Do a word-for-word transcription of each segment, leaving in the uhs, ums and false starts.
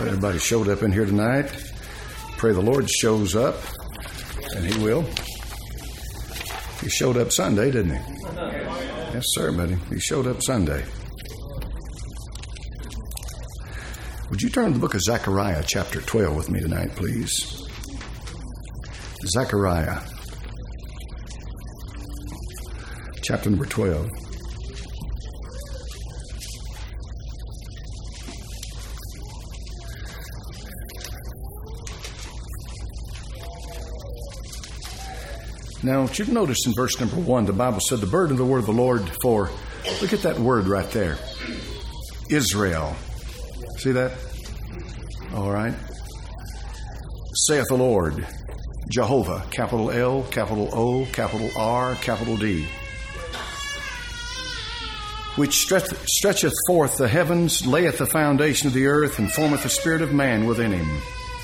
Everybody showed up in here tonight. Pray the Lord shows up, and He will. He showed up Sunday, didn't He? Yes, sir, buddy. He showed up Sunday. Would you turn to the book of Zechariah, chapter twelve, with me tonight, please? Zechariah, chapter number twelve. Now, you've noticed in verse number one, the Bible said, the burden of the word of the Lord for, look at that word right there, Israel. See that? All right. Saith the Lord, Jehovah, capital L, capital O, capital R, capital D, which stretch, stretcheth forth the heavens, layeth the foundation of the earth, and formeth the spirit of man within him.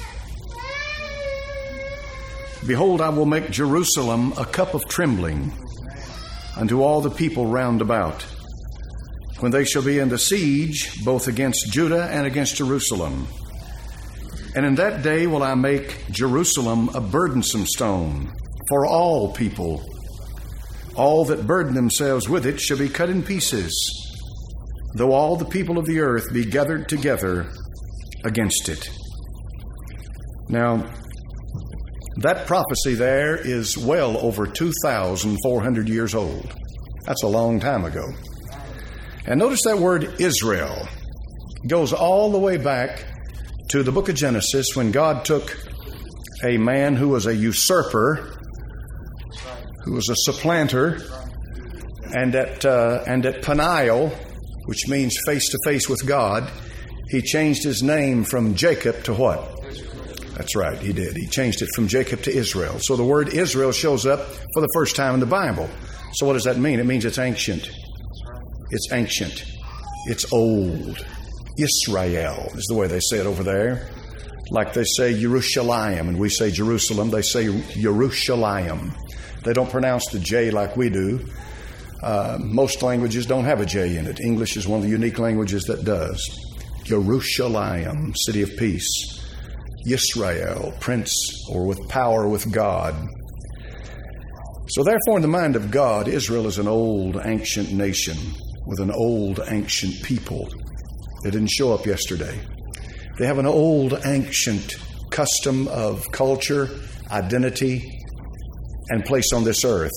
Behold, I will make Jerusalem a cup of trembling unto all the people round about, when they shall be in the siege, both against Judah and against Jerusalem. And in that day will I make Jerusalem a burdensome stone for all people. All that burden themselves with it shall be cut in pieces, though all the people of the earth be gathered together against it. Now, that prophecy there is well over two thousand four hundred years old. That's a long time ago. And notice that word Israel goes all the way back to the book of Genesis, when God took a man who was a usurper, who was a supplanter, and at, uh, and at Peniel, which means face to face with God, He changed his name from Jacob to what? That's right, He did. He changed it from Jacob to Israel. So the word Israel shows up for the first time in the Bible. So what does that mean? It means it's ancient. It's ancient. It's old. Israel is the way they say it over there. Like they say Jerusalem, and we say Jerusalem. They say Jerusalem. They don't pronounce the J like we do. Uh, most languages don't have a J in it. English is one of the unique languages that does. Jerusalem, city of peace. Yisrael, prince, or with power with God. So therefore, in the mind of God, Israel is an old, ancient nation with an old, ancient people. They didn't show up yesterday. They have an old, ancient custom of culture, identity, and place on this earth.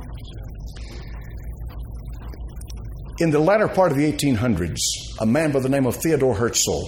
In the latter part of the eighteen hundreds, a man by the name of Theodore Herzl,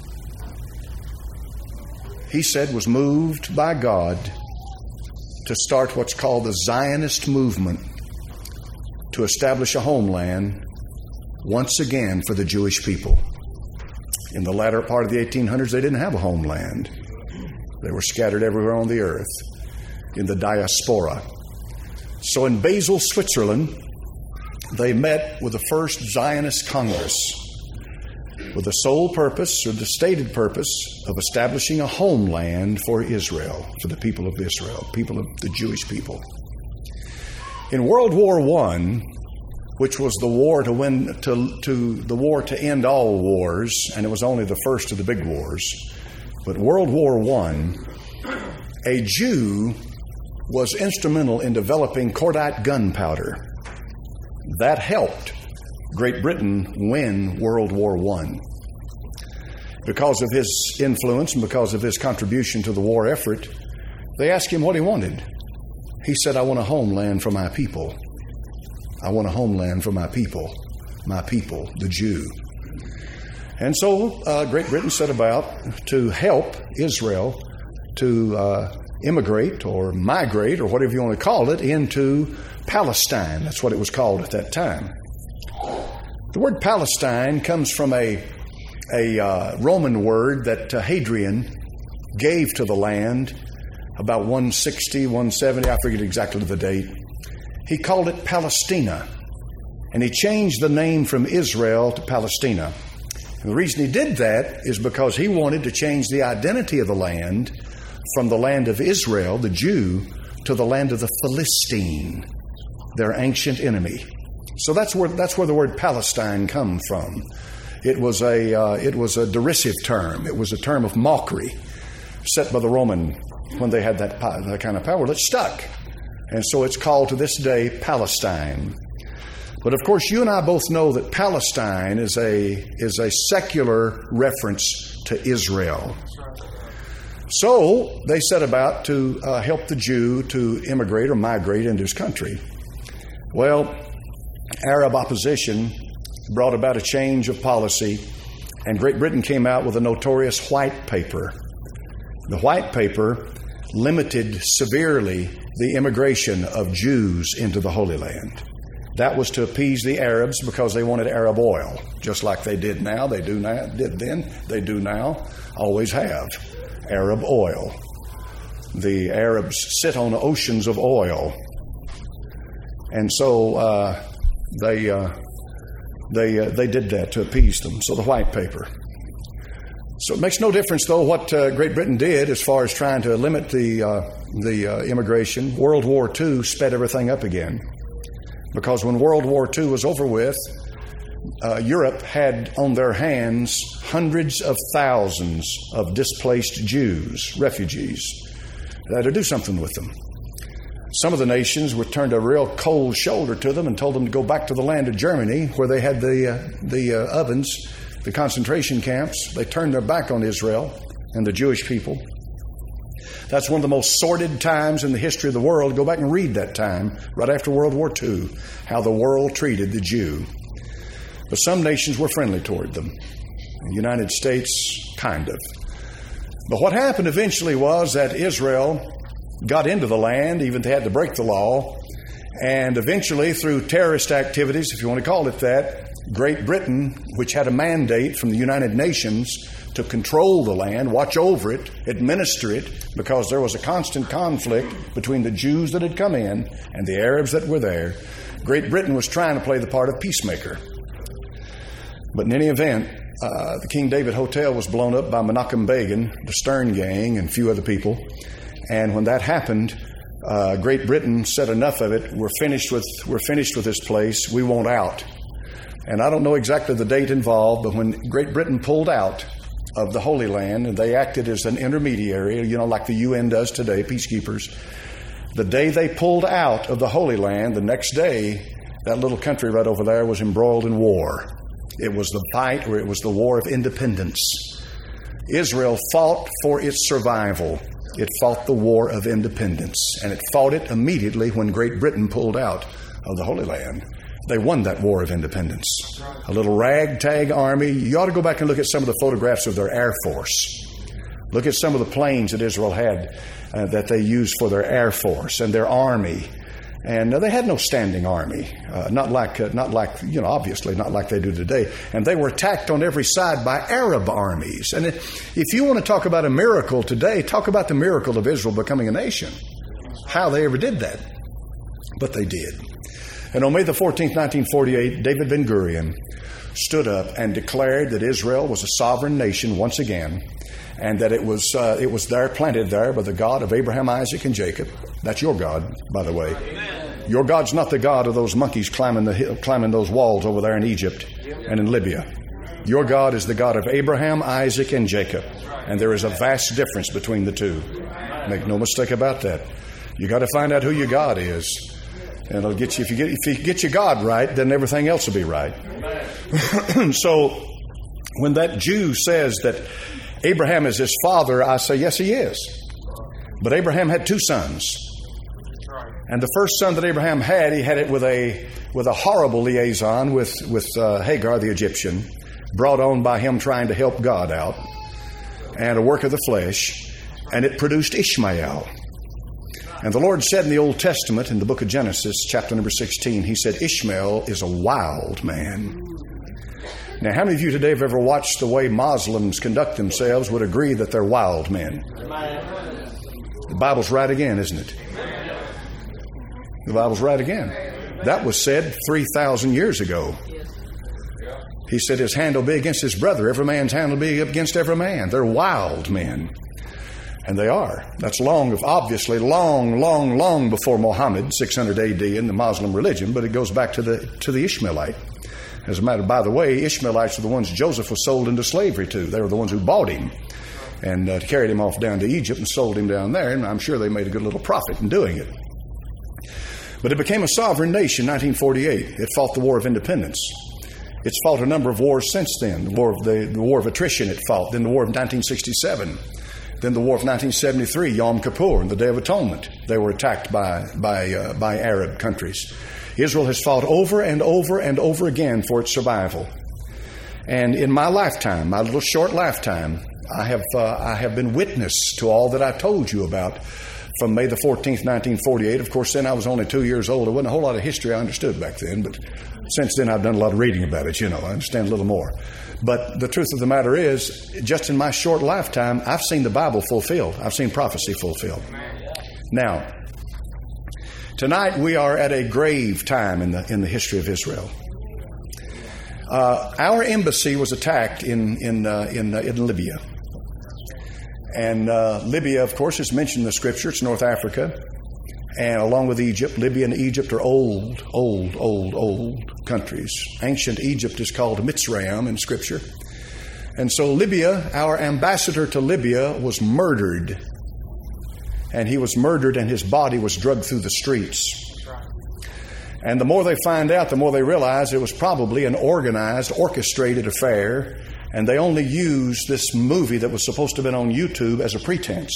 he said, was moved by God to start what's called the Zionist movement to establish a homeland once again for the Jewish people. In the latter part of the eighteen hundreds, they didn't have a homeland. They were scattered everywhere on the earth in the diaspora. So in Basel, Switzerland, they met with the first Zionist Congress with the sole purpose, or the stated purpose, of establishing a homeland for Israel, for the people of Israel, people of the Jewish people. In World War One, which was the war to win, to, to the war to end all wars, and it was only the first of the big wars, but World War One, a Jew was instrumental in developing cordite gunpowder. That helped Great Britain win World War One. Because of his influence and because of his contribution to the war effort, they asked him what he wanted. He said, I want a homeland for my people. I want a homeland for my people. My people, the Jew. And so uh, Great Britain set about to help Israel to uh, immigrate or migrate, or whatever you want to call it, into Palestine. That's what it was called at that time. The word Palestine comes from a, a uh, Roman word that uh, Hadrian gave to the land about one sixty, one seventy, I forget exactly the date. He called it Palestina, and he changed the name from Israel to Palestina. And the reason he did that is because he wanted to change the identity of the land from the land of Israel, the Jew, to the land of the Philistine, their ancient enemy. So that's where that's where the word Palestine comes from. It was a uh, it was a derisive term. It was a term of mockery set by the Roman when they had that, that kind of power. It stuck. And so it's called to this day Palestine. But of course, you and I both know that Palestine is a is a secular reference to Israel. So they set about to uh, help the Jew to immigrate or migrate into his country. Well, Arab opposition brought about a change of policy, and Great Britain came out with a notorious white paper. The white paper limited severely the immigration of Jews into the Holy Land. That was to appease the Arabs because they wanted Arab oil, just like they did now. They do now, did then, they do now, always have. Arab oil. The Arabs sit on oceans of oil. And so uh, they uh, they uh, they did that to appease them. So the white paper. So it makes no difference, though, what uh, Great Britain did as far as trying to limit the uh, the uh, immigration. World War Two sped everything up again, because when World War Two was over with, uh, Europe had on their hands hundreds of thousands of displaced Jews, refugees. They had to do something with them. Some of the nations were turned a real cold shoulder to them and told them to go back to the land of Germany, where they had the uh, the uh, ovens, the concentration camps. They turned their back on Israel and the Jewish people. That's one of the most sordid times in the history of the world. Go back and read that time, right after World War Two, how the world treated the Jew. But some nations were friendly toward them. The United States, kind of. But what happened eventually was that Israel got into the land, even they had to break the law, and eventually through terrorist activities, if you want to call it that, Great Britain, which had a mandate from the United Nations to control the land, watch over it, administer it, because there was a constant conflict between the Jews that had come in and the Arabs that were there. Great Britain was trying to play the part of peacemaker. But in any event, uh, the King David Hotel was blown up by Menachem Begin, the Stern Gang, and a few other people. And when that happened, uh, Great Britain said enough of it. We're finished with we're finished with this place. We want out. And I don't know exactly the date involved, but when Great Britain pulled out of the Holy Land, and they acted as an intermediary, you know, like the U N does today, peacekeepers. The day they pulled out of the Holy Land, the next day, that little country right over there was embroiled in war. It was the fight, or it was the war of independence. Israel fought for its survival. It fought the war of independence, and it fought it immediately when Great Britain pulled out of the Holy Land. They won that war of independence. A little ragtag army. You ought to go back and look at some of the photographs of their Air Force. Look at some of the planes that Israel had uh, that they used for their Air Force and their army. And uh, they had no standing army, uh, not like, uh, not like, you know, obviously not like they do today. And they were attacked on every side by Arab armies. And if you want to talk about a miracle today, talk about the miracle of Israel becoming a nation. How they ever did that. But they did. And on May the fourteenth, nineteen forty-eight, David Ben-Gurion stood up and declared that Israel was a sovereign nation once again, and that it was uh, it was there, planted there by the God of Abraham, Isaac, and Jacob. That's your God, by the way. Amen. Your God's not the God of those monkeys climbing the hill, climbing those walls over there in Egypt and in Libya. Your God is the God of Abraham, Isaac, and Jacob. And there is a vast difference between the two. Make no mistake about that. You got to find out who your God is. And it'll get you, if you get, if you get your God right, then everything else will be right. So when that Jew says that Abraham is his father, I say, yes, he is. But Abraham had two sons. And the first son that Abraham had, he had it with a with a horrible liaison with, with uh, Hagar the Egyptian, brought on by him trying to help God out, and a work of the flesh, and it produced Ishmael. And the Lord said in the Old Testament, in the book of Genesis, chapter number sixteen, He said, Ishmael is a wild man. Now, how many of you today have ever watched the way Muslims conduct themselves would agree that they're wild men? The Bible's right again, isn't it? The Bible's right again. That was said three thousand years ago. He said his hand will be against his brother. Every man's hand will be against every man. They're wild men. And they are. That's long, obviously long, long, long before Muhammad, six hundred A D in the Muslim religion, but it goes back to the to the Ishmaelite. As a matter, by the way, Ishmaelites are the ones Joseph was sold into slavery to. They were the ones who bought him and uh, carried him off down to Egypt and sold him down there, and I'm sure they made a good little profit in doing it. But it became a sovereign nation in nineteen forty-eight. It fought the War of Independence. It's fought a number of wars since then. The War of, the, the war of Attrition it fought, then the War of nineteen sixty-seven, then the War of nineteen seventy-three, Yom Kippur, and the Day of Atonement. They were attacked by, by, uh, by Arab countries. Israel has fought over and over and over again for its survival. And in my lifetime, my little short lifetime, I have uh, I have been witness to all that I told you about from May the fourteenth, nineteen forty-eight. Of course, then I was only two years old. There wasn't a whole lot of history I understood back then, but since then I've done a lot of reading about it, you know. I understand a little more. But the truth of the matter is, just in my short lifetime, I've seen the Bible fulfilled. I've seen prophecy fulfilled. Now, tonight we are at a grave time in the in the history of Israel. Uh, our embassy was attacked in in uh, in, uh, in Libya. And uh, Libya, of course, is mentioned in the Scripture. It's North Africa. And along with Egypt, Libya and Egypt are old, old, old, old countries. Ancient Egypt is called Mitzrayim in Scripture. And so Libya, our ambassador to Libya, was murdered. And he was murdered and his body was dragged through the streets. And the more they find out, the more they realize it was probably an organized, orchestrated affair. And they only used this movie that was supposed to have been on YouTube as a pretense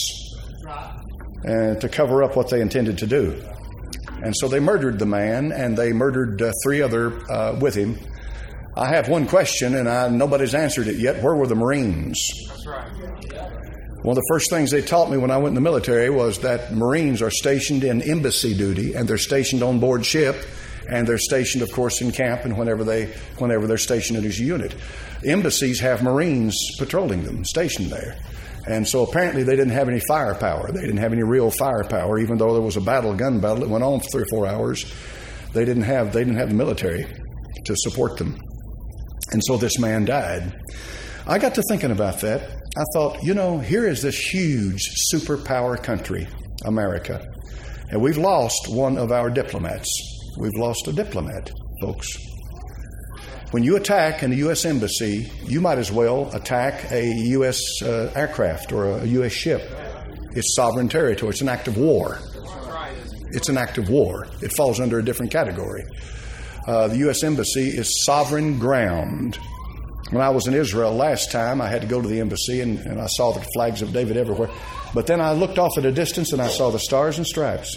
and to cover up what they intended to do. And so they murdered the man, and they murdered uh, three other uh, with him. I have one question, and I, nobody's answered it yet. Where were the Marines? That's right. One of the first things they taught me when I went in the military was that Marines are stationed in embassy duty, and they're stationed on board ship, and they're stationed, of course, in camp, and whenever they, whenever they're stationed as a unit. Embassies have Marines patrolling them, stationed there. And so apparently they didn't have any firepower. They didn't have any real firepower, even though there was a battle, a gun battle that went on for three or four hours. They didn't have, they didn't have the military to support them. And so this man died. I got to thinking about that. I thought, you know, here is this huge superpower country, America, and we've lost one of our diplomats. We've lost a diplomat, folks. When you attack in the U S Embassy, you might as well attack a U S uh, aircraft or a U S ship. It's sovereign territory. It's an act of war. It's an act of war. It falls under a different category. Uh, the U S Embassy is sovereign ground. When I was in Israel last time, I had to go to the embassy, and, and I saw the flags of David everywhere. But then I looked off at a distance, and I saw the Stars and Stripes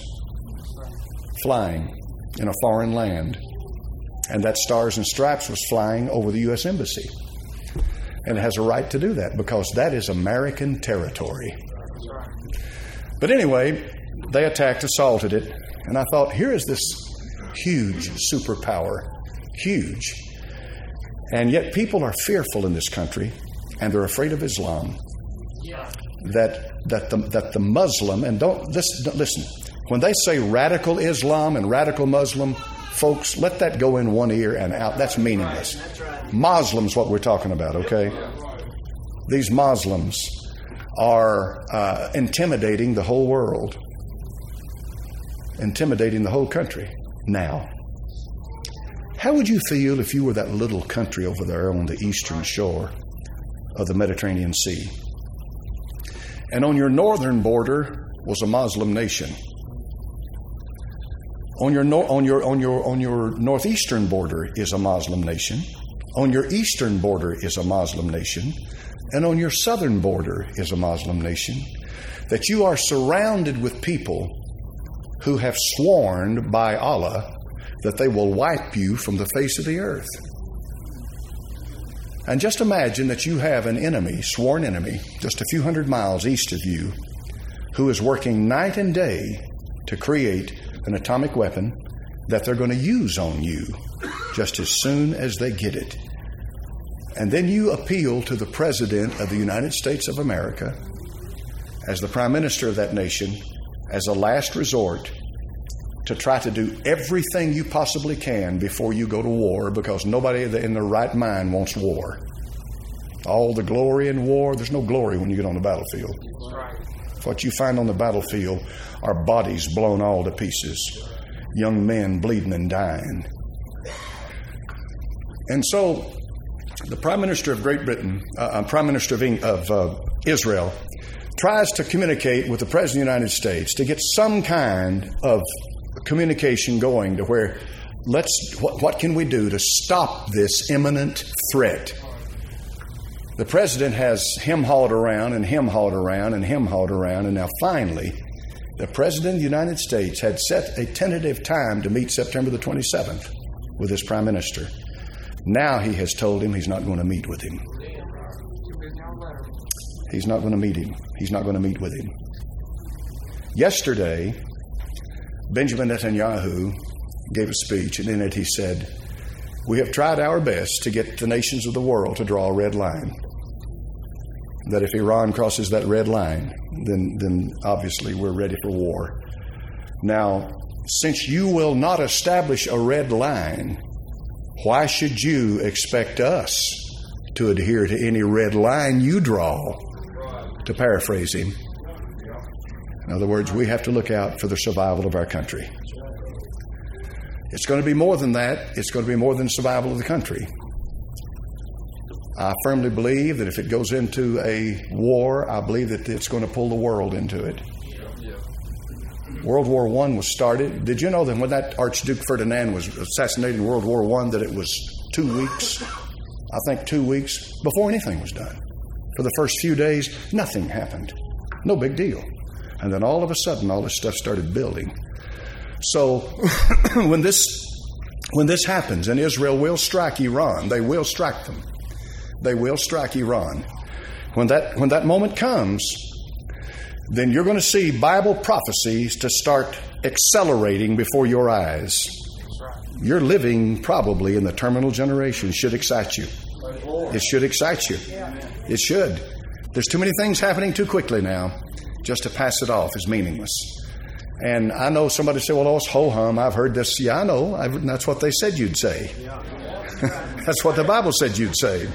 flying in a foreign land. And that Stars and Stripes was flying over the U S Embassy. And it has a right to do that because that is American territory. But anyway, they attacked, assaulted it. And I thought, here is this huge superpower. Huge. And yet people are fearful in this country, and they're afraid of Islam. That that the, that the Muslim, and don't listen, listen, when they say radical Islam and radical Muslim, folks, let that go in one ear and out. That's meaningless. Muslims, what we're talking about, okay? These Muslims are uh, intimidating the whole world, intimidating the whole country. Now, how would you feel if you were that little country over there on the eastern shore of the Mediterranean Sea? And on your northern border was a Muslim nation. On your no, on your on your on your northeastern border is a Muslim nation. On your eastern border is a Muslim nation, and on your southern border is a Muslim nation. That you are surrounded with people who have sworn by Allah that they will wipe you from the face of the earth. And just imagine that you have an enemy, sworn enemy, just a few hundred miles east of you, who is working night and day to create an atomic weapon that they're going to use on you just as soon as they get it. And then you appeal to the President of the United States of America as the Prime Minister of that nation as a last resort to try to do everything you possibly can before you go to war, because nobody in their right mind wants war. All the glory in war, there's no glory when you get on the battlefield. What you find on the battlefield are bodies blown all to pieces, young men bleeding and dying. And so the Prime Minister of Great Britain, uh, Prime Minister of, Eng- of uh, Israel, tries to communicate with the President of the United States to get some kind of communication going to where let's what, what can we do to stop this imminent threat? The President has him hauled around and him hauled around and him hauled around, and now finally the President of the United States had set a tentative time to meet September the twenty-seventh with his Prime Minister. Now he has told him he's not going to meet with him. He's not going to meet him. He's not going to meet with him. Yesterday, Benjamin Netanyahu gave a speech, and in it he said, "We have tried our best to get the nations of the world to draw a red line. That if Iran crosses that red line, then, then obviously we're ready for war. Now, since you will not establish a red line, why should you expect us to adhere to any red line you draw?" To paraphrase him. In other words, we have to look out for the survival of our country. It's going to be more than that. It's going to be more than survival of the country. I firmly believe that if it goes into a war, I believe that it's going to pull the world into it. World War One was started. Did you know that when that Archduke Ferdinand was assassinated in World War One, that it was two weeks, I think two weeks, before anything was done? For the first few days, nothing happened. No big deal. And then all of a sudden, all this stuff started building. So when this when this happens, and Israel will strike Iran, they will strike them. They will strike Iran. When that when that moment comes, then you're going to see Bible prophecies to start accelerating before your eyes. You're living probably in the terminal generation. It should excite you. It should excite you. It should. There's too many things happening too quickly now. Just to pass it off is meaningless. And I know somebody say, "Well, oh, it's ho-hum. I've heard this." Yeah, I know. I've, that's what they said you'd say. That's what the Bible said you'd say.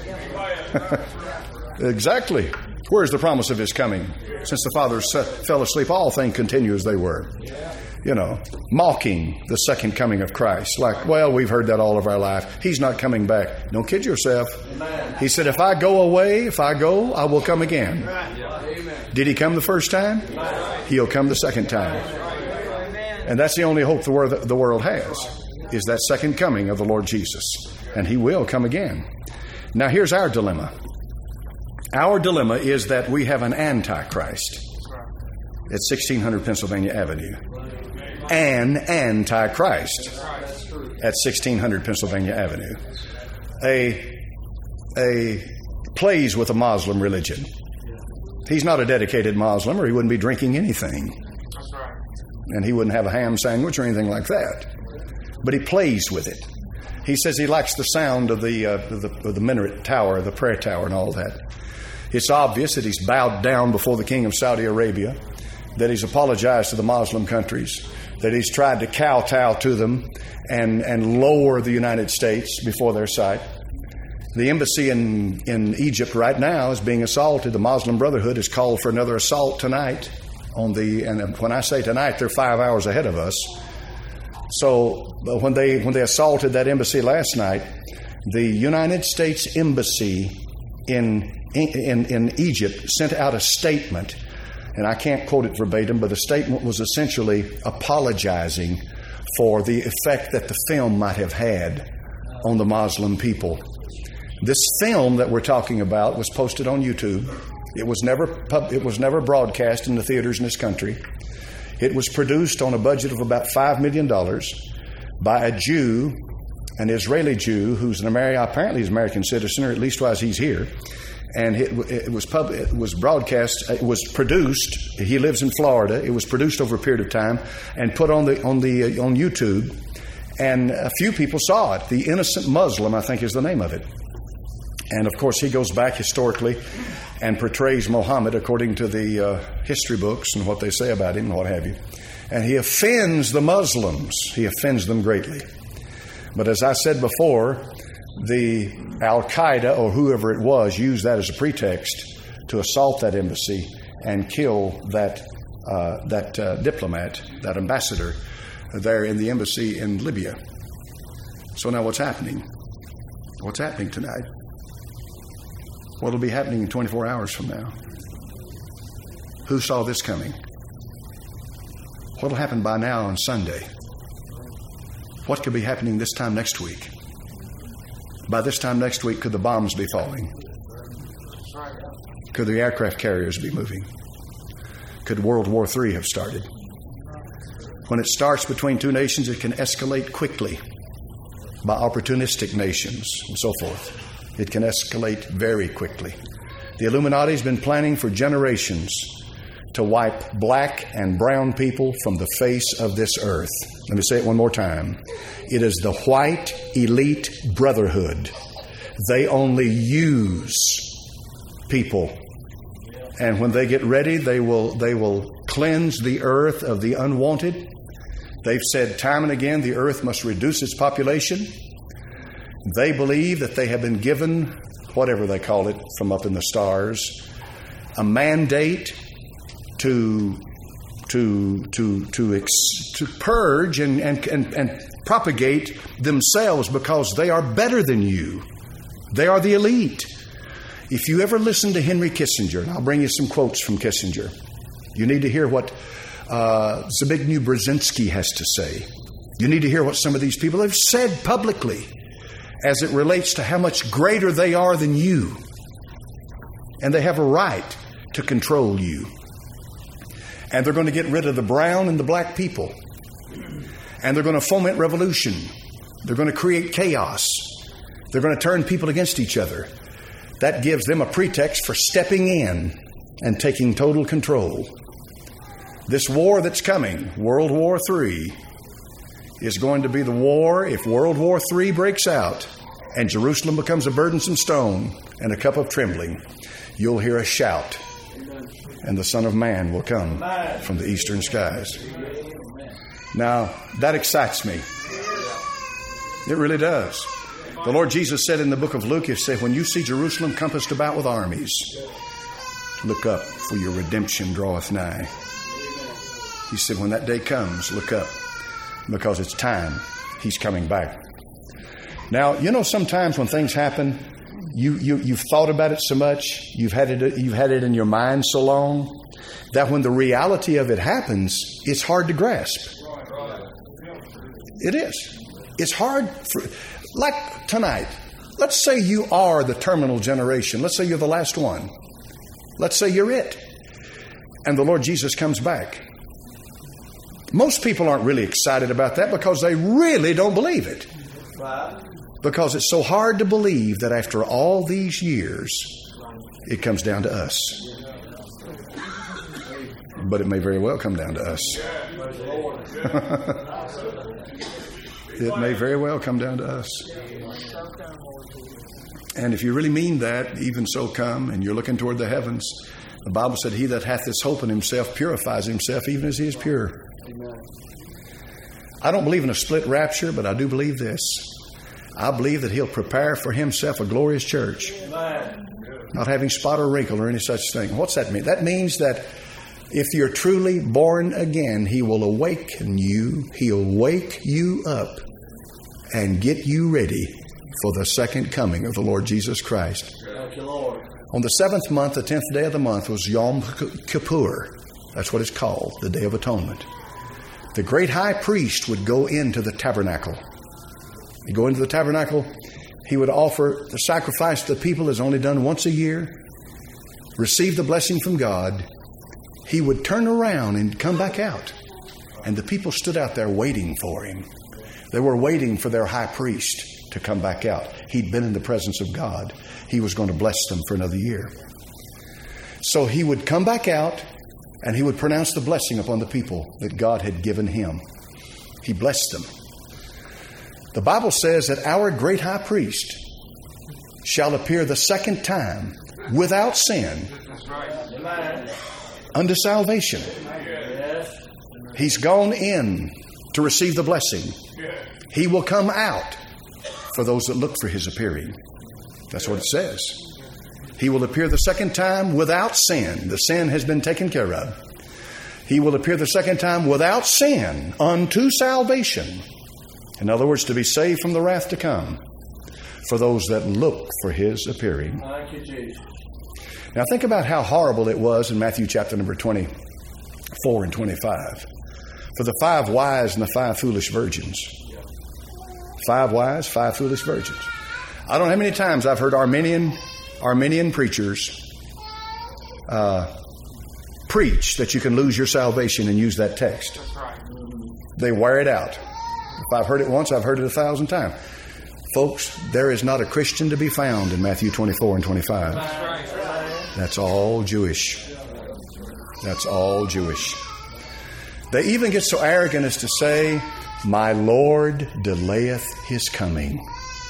Exactly. Where's the promise of His coming? Since the fathers fell asleep, all things continue as they were. You know, mocking the second coming of Christ. Like, well, we've heard that all of our life. He's not coming back. Don't kid yourself. He said, if I go away, if I go, I will come again. Did He come the first time? He'll come the second time. And that's the only hope the world, the world has, is that second coming of the Lord Jesus. And He will come again. Now, here's our dilemma. Our dilemma is that we have an Antichrist at sixteen hundred Pennsylvania Avenue. An Antichrist at sixteen hundred Pennsylvania Avenue. A, a plays with a Muslim religion. He's not a dedicated Muslim, or he wouldn't be drinking anything. And he wouldn't have a ham sandwich or anything like that. But he plays with it. He says he likes the sound of the, uh, of the, of the minaret tower, the prayer tower and all that. It's obvious that he's bowed down before the king of Saudi Arabia, that he's apologized to the Muslim countries, that he's tried to kowtow to them and, and lower the United States before their sight. The embassy in, in Egypt right now is being assaulted. The Muslim Brotherhood has called for another assault tonight on the, and when I say tonight, they're five hours ahead of us. So when they when they assaulted that embassy last night, the United States Embassy in in in Egypt sent out a statement, and I can't quote it verbatim, but the statement was essentially apologizing for the effect that the film might have had on the Muslim people. This film that we're talking about was posted on YouTube. It was never pub, it was never broadcast in the theaters in this country. It was produced on a budget of about five million dollars by a Jew, an Israeli Jew, who's an American, apparently he's an American citizen, or at least why he's here. And it, it was pub, it was broadcast, it was produced, he lives in Florida, it was produced over a period of time and put on the on the uh, on YouTube. And a few people saw it. The Innocent Muslim, I think, is the name of it. And of course, he goes back historically and portrays Muhammad according to the uh, history books and what they say about him and what have you. And he offends the Muslims. He offends them greatly. But as I said before, the Al-Qaeda or whoever it was used that as a pretext to assault that embassy and kill that uh, that uh, diplomat, that ambassador there in the embassy in Libya. So now what's happening? What's happening tonight? What will be happening in twenty-four hours from now? Who saw this coming? What will happen by now on Sunday? What could be happening this time next week? By this time next week, could the bombs be falling? Could the aircraft carriers be moving? Could World War Three have started? When it starts between two nations, it can escalate quickly by opportunistic nations and so forth. It can escalate very quickly. The Illuminati has been planning for generations to wipe black and brown people from the face of this earth. Let me say it one more time. It is the white elite brotherhood. They only use people. And when they get ready, they will, they will cleanse the earth of the unwanted. They've said time and again the earth must reduce its population. They believe that they have been given, whatever they call it, from up in the stars, a mandate to to to to ex, to purge and, and and and propagate themselves because they are better than you. They are the elite. If you ever listen to Henry Kissinger, and I'll bring you some quotes from Kissinger, you need to hear what uh, Zbigniew Brzezinski has to say. You need to hear what some of these people have said publicly as it relates to how much greater they are than you. And they have a right to control you. And they're going to get rid of the brown and the black people. And they're going to foment revolution. They're going to create chaos. They're going to turn people against each other. That gives them a pretext for stepping in and taking total control. This war that's coming, World War Three, is going to be the war, if World War Three breaks out and Jerusalem becomes a burdensome stone and a cup of trembling, you'll hear a shout, and the Son of Man will come from the eastern skies. Now, that excites me. It really does. The Lord Jesus said in the book of Luke, He said, when you see Jerusalem compassed about with armies, look up, for your redemption draweth nigh. He said, when that day comes, look up, because it's time. He's coming back. Now, you know, sometimes when things happen, you, you, you've thought about it so much, you've had it, you've had it in your mind so long, that when the reality of it happens, it's hard to grasp. It is. It's hard for, like tonight, let's say you are the terminal generation. Let's say you're the last one. Let's say you're it. And the Lord Jesus comes back. Most people aren't really excited about that because they really don't believe it. Because it's so hard to believe that after all these years, it comes down to us. But it may very well come down to us. It may very well come down to us. And if you really mean that, even so come, and you're looking toward the heavens, the Bible said, he that hath this hope in himself purifies himself even as he is pure. I don't believe in a split rapture, but I do believe this. I believe that he'll prepare for himself a glorious church, not having spot or wrinkle or any such thing. What's that mean? That means that if you're truly born again, he will awaken you. He'll wake you up and get you ready for the second coming of the Lord Jesus Christ. Thank you, Lord. On the seventh month, the tenth day of the month, was Yom Kippur. That's what it's called, the Day of Atonement. The great high priest would go into the tabernacle. He'd go into the tabernacle. He would offer the sacrifice to the people as only done once a year, receive the blessing from God. He would turn around and come back out. And the people stood out there waiting for him. They were waiting for their high priest to come back out. He'd been in the presence of God. He was going to bless them for another year. So he would come back out and he would pronounce the blessing upon the people that God had given him. He blessed them. The Bible says that our great high priest shall appear the second time without sin unto salvation. He's gone in to receive the blessing. He will come out for those that look for his appearing. That's what it says. He will appear the second time without sin. The sin has been taken care of. He will appear the second time without sin unto salvation. In other words, to be saved from the wrath to come. for those that look for his appearing. Thank you, Jesus. Now think about how horrible it was in Matthew chapter number twenty-four and twenty-five. For the five wise and the five foolish virgins. Five wise, five foolish virgins. I don't know how many times I've heard Arminian, Arminian preachers uh, preach that you can lose your salvation and use that text. They wear it out. If I've heard it once, I've heard it a thousand times. Folks, there is not a Christian to be found in Matthew twenty-four and twenty-five. That's all Jewish. That's all Jewish. They even get so arrogant as to say, my Lord delayeth his coming.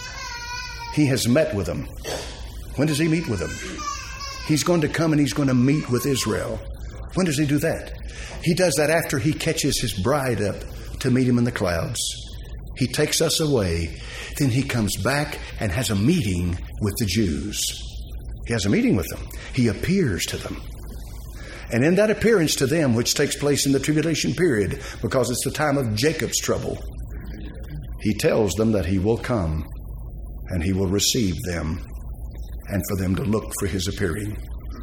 He has met with them. When does he meet with them? He's going to come and he's going to meet with Israel. When does he do that? He does that after he catches his bride up to meet him in the clouds. He takes us away. Then he comes back and has a meeting with the Jews. He has a meeting with them. He appears to them. And in that appearance to them, which takes place in the tribulation period, because it's the time of Jacob's trouble, he tells them that he will come and he will receive them and for them to look for his appearing.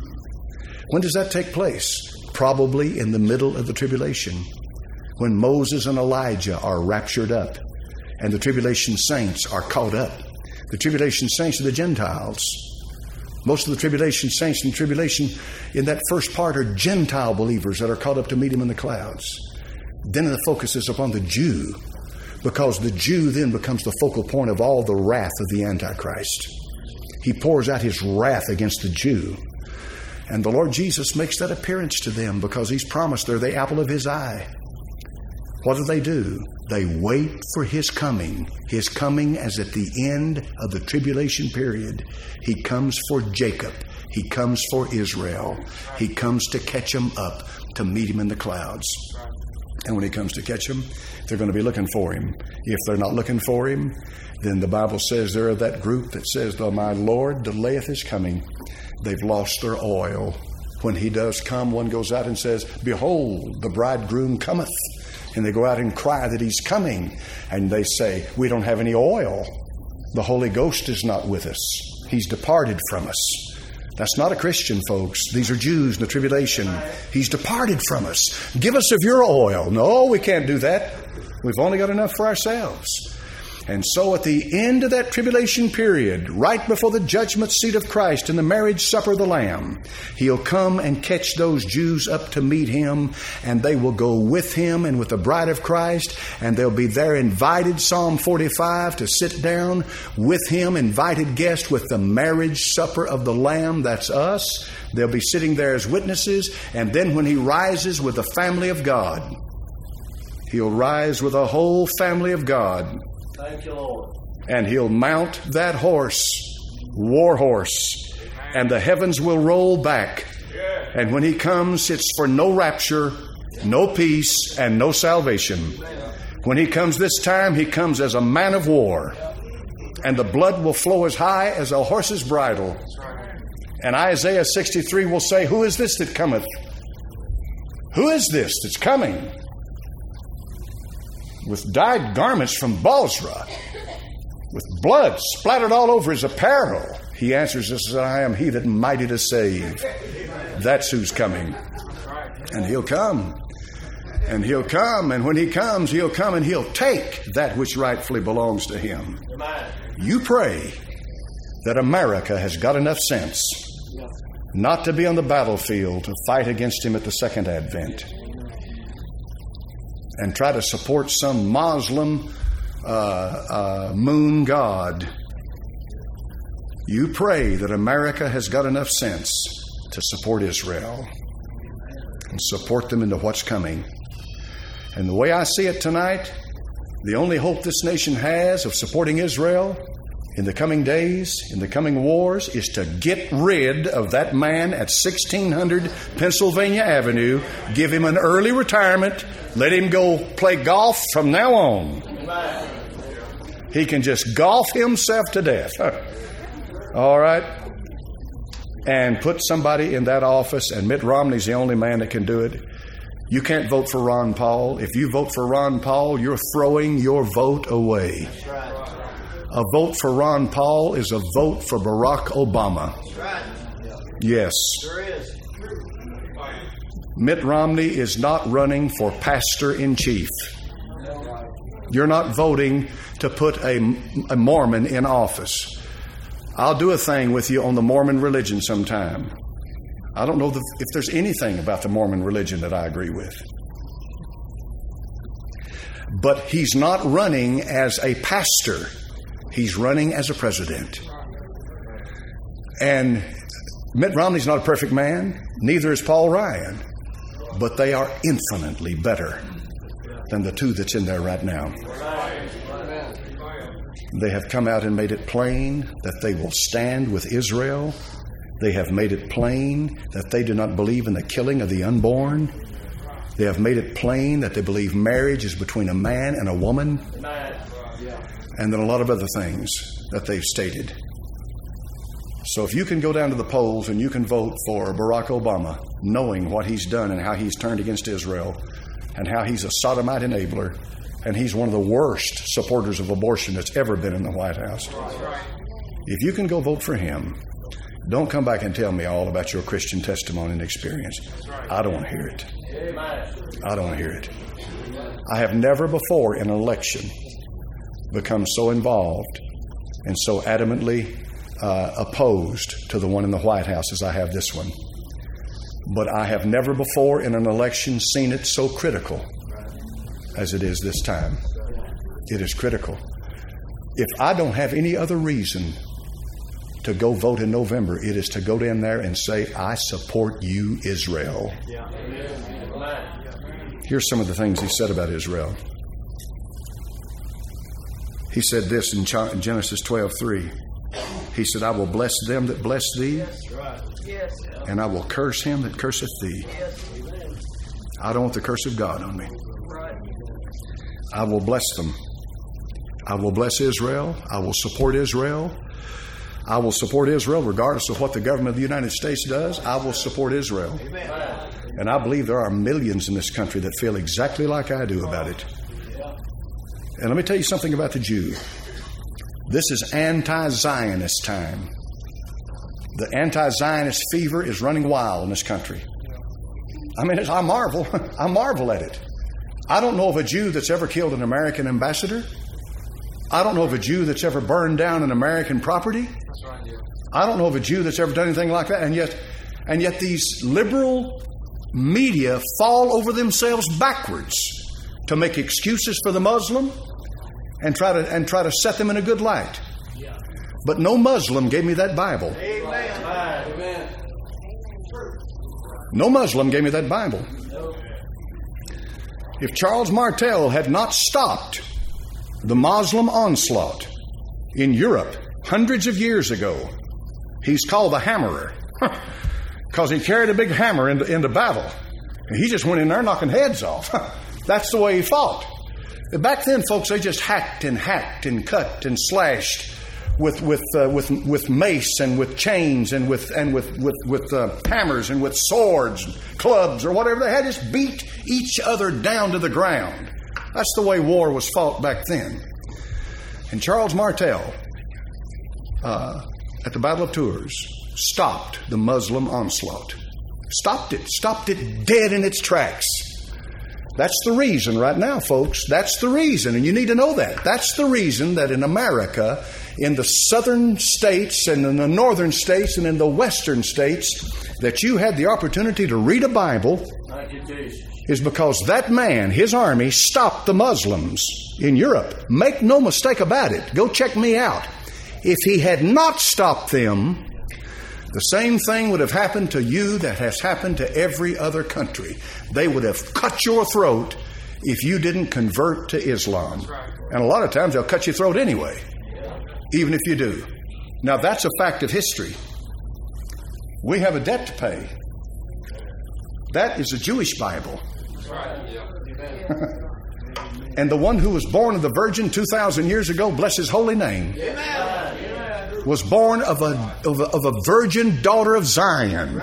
When does that take place? Probably in the middle of the tribulation, when Moses and Elijah are raptured up and the tribulation saints are caught up. The tribulation saints are the Gentiles. Most of the tribulation saints in tribulation in that first part are Gentile believers that are caught up to meet him in the clouds. Then the focus is upon the Jew, because the Jew then becomes the focal point of all the wrath of the Antichrist. He pours out his wrath against the Jew. And the Lord Jesus makes that appearance to them because he's promised they're the apple of his eye. What do they do? They wait for his coming. His coming as at the end of the tribulation period. He comes for Jacob. He comes for Israel. He comes to catch them up, to meet him in the clouds. And when he comes to catch them, they're going to be looking for him. If they're not looking for him, then the Bible says they're of that group that says, though my Lord delayeth his coming, they've lost their oil. When he does come, one goes out and says, behold, the bridegroom cometh. And they go out and cry that he's coming. And they say, we don't have any oil. The Holy Ghost is not with us. He's departed from us. That's not a Christian, folks. These are Jews in the tribulation. He's departed from us. Give us of your oil. No, we can't do that. We've only got enough for ourselves. And so at the end of that tribulation period, right before the judgment seat of Christ and the marriage supper of the Lamb, he'll come and catch those Jews up to meet him, and they will go with him and with the bride of Christ, and they'll be there invited, Psalm forty-five, to sit down with him, invited guest with the marriage supper of the Lamb. That's us. They'll be sitting there as witnesses, and then when he rises with the family of God, he'll rise with a whole family of God. Thank you, Lord. And he'll mount that horse, war horse, and the heavens will roll back. And when he comes, it's for no rapture, no peace, and no salvation. When he comes this time, he comes as a man of war, and the blood will flow as high as a horse's bridle. And Isaiah sixty-three will say, who is this that cometh? Who is this that's coming? With dyed garments from Bozrah, with blood splattered all over his apparel. He answers us, I am he that mighty to save. That's who's coming. And he'll come. And he'll come. And when he comes, he'll come and he'll take that which rightfully belongs to him. You pray that America has got enough sense not to be on the battlefield to fight against him at the second advent and try to support some Muslim uh, uh, moon god. You pray that America has got enough sense to support Israel and support them into what's coming. And the way I see it tonight, the only hope this nation has of supporting Israel in the coming days, in the coming wars, is to get rid of that man at sixteen hundred Pennsylvania Avenue, give him an early retirement, let him go play golf from now on. He can just golf himself to death. All right? And put somebody in that office, and Mitt Romney's the only man that can do it. You can't vote for Ron Paul. If you vote for Ron Paul, you're throwing your vote away. A vote for Ron Paul is a vote for Barack Obama. Yes. Mitt Romney is not running for pastor-in-chief. You're not voting to put a, a Mormon in office. I'll do a thing with you on the Mormon religion sometime. I don't know if there's anything about the Mormon religion that I agree with. But he's not running as a pastor. He's running as a president. And Mitt Romney's not a perfect man. Neither is Paul Ryan. But they are infinitely better than the two that's in there right now. They have come out and made it plain that they will stand with Israel. They have made it plain that they do not believe in the killing of the unborn. They have made it plain that they believe marriage is between a man and a woman. And then a lot of other things that they've stated. So if you can go down to the polls and you can vote for Barack Obama, knowing what he's done and how he's turned against Israel and how he's a sodomite enabler, and he's one of the worst supporters of abortion that's ever been in the White House. If you can go vote for him, don't come back and tell me all about your Christian testimony and experience. I don't want to hear it. I don't want to hear it. I have never before in an election become so involved and so adamantly uh, opposed to the one in the White House as I have this one. But I have never before in an election seen it so critical as it is this time. It is critical. If I don't have any other reason to go vote in November, it is to go down there and say, I support you, Israel. Here's some of the things he said about Israel. He said this in Genesis twelve three. He said, I will bless them that bless thee, and I will curse him that curseth thee. I don't want the curse of God on me. I will bless them. I will bless Israel. I will support Israel. I will support Israel regardless of what the government of the United States does. I will support Israel. And I believe there are millions in this country that feel exactly like I do about it. And let me tell you something about the Jew. This is anti-Zionist time. The anti-Zionist fever is running wild in this country. I mean, I marvel. I marvel at it. I don't know of a Jew that's ever killed an American ambassador. I don't know of a Jew that's ever burned down an American property. I don't know of a Jew that's ever done anything like that. And yet, and yet these liberal media fall over themselves backwards to make excuses for the Muslim and try to and try to set them in a good light. But no Muslim gave me that Bible. Amen. No Muslim gave me that Bible. If Charles Martel had not stopped the Muslim onslaught in Europe hundreds of years ago, he's called the Hammerer because he carried a big hammer into, into battle. And he just went in there knocking heads off. That's the way he fought. Back then, folks, they just hacked and hacked and cut and slashed with with uh, with with mace and with chains and with and with with with uh, hammers and with swords, and clubs, or whatever they had. Just beat each other down to the ground. That's the way war was fought back then. And Charles Martel, uh, at the Battle of Tours, stopped the Muslim onslaught. Stopped it. Stopped it dead in its tracks. That's the reason right now, folks. That's the reason. And you need to know that. That's the reason that in America, in the southern states and in the northern states and in the western states, that you had the opportunity to read a Bible is because that man, his army, stopped the Muslims in Europe. Make no mistake about it. Go check me out. If he had not stopped them, the same thing would have happened to you that has happened to every other country. They would have cut your throat if you didn't convert to Islam. And a lot of times they'll cut your throat anyway, even if you do. Now that's a fact of history. We have a debt to pay. That is a Jewish Bible. And the one who was born of the Virgin two thousand years ago, bless his holy name, was born of a, of a, of a virgin daughter of Zion.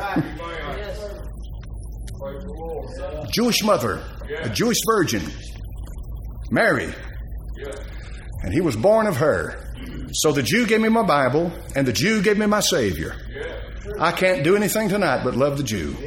Jewish mother, a Jewish virgin, Mary. And he was born of her. So the Jew gave me my Bible, and the Jew gave me my Savior. I can't do anything tonight but love the Jew.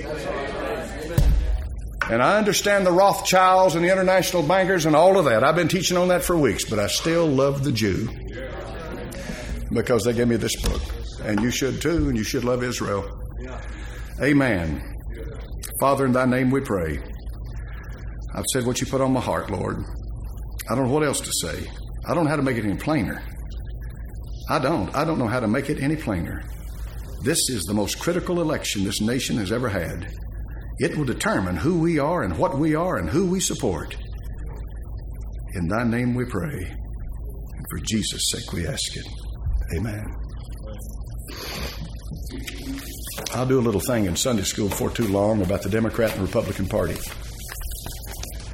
And I understand the Rothschilds and the international bankers and all of that. I've been teaching on that for weeks, but I still love the Jew because they gave me this book. And you should too, and you should love Israel. Amen. Father, in thy name we pray. I've said what you put on my heart, Lord. I don't know what else to say. I don't know how to make it any plainer. I don't. I don't know how to make it any plainer. This is the most critical election this nation has ever had. It will determine who we are and what we are and who we support. In thy name we pray. And for Jesus' sake we ask it. Amen. I'll do a little thing in Sunday school before too long about the Democrat and Republican Party.